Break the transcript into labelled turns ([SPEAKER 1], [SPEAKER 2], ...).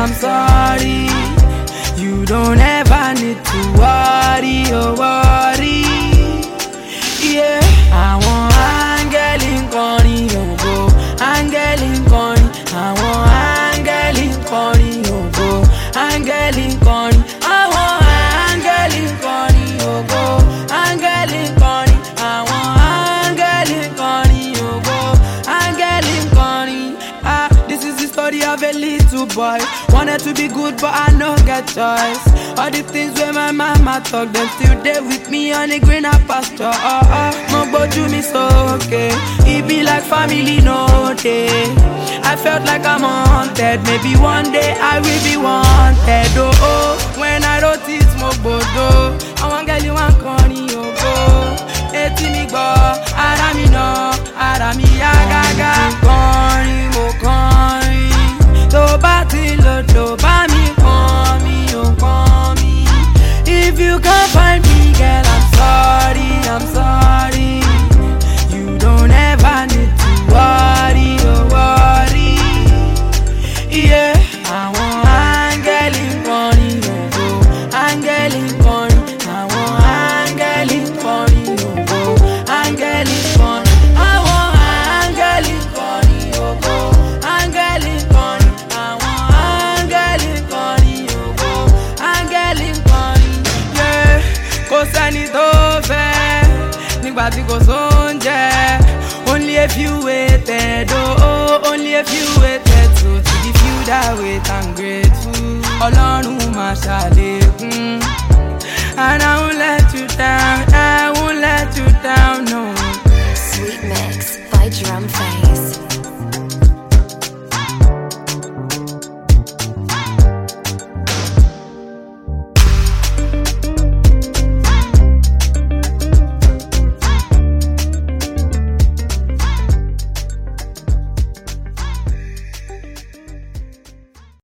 [SPEAKER 1] I'm sorry. You don't ever need to worry, oh worry. Yeah, I want angel in corny, oh go. Angel in corny, I want angel in corny, oh go. Angel in corny, I want angel in corny, oh go. Angel in corny, I want angel in corny, oh go. Angel in corny. Ah, this is the story of a little boy. Wanted to be good, but I no get choice. All the things where my mama talk, them still there with me on the greener pasture. My boju me so okay. It be like family no day. I felt like I'm haunted. Maybe one day I will be wanted. Oh, oh. When I wrote it, my bodo, I want girl you want corny, oh go. Eti mi go, ara mi no, ara mi agaga. Corny, mo corny. To battle, to ba mi corny, oh corny. If you can't find me, girl, I'm sorry, I'm sorry. You don't ever need to worry, oh worry. Yeah, I want angel in corny, oh go. Angel in corny, I want angel in corny, oh go. Angel in corny, I want angel in corny, oh go. Angel in corny, I want angel in corny, oh go. Angel in corny, yeah. Kò sẹ́ni tó fẹ́ nígbà tí kò sóúnjẹ. Only if you waited, oh, only if you waited. So to the few that wait, I'm grateful. Ọlọ́run máa ṣàlékún.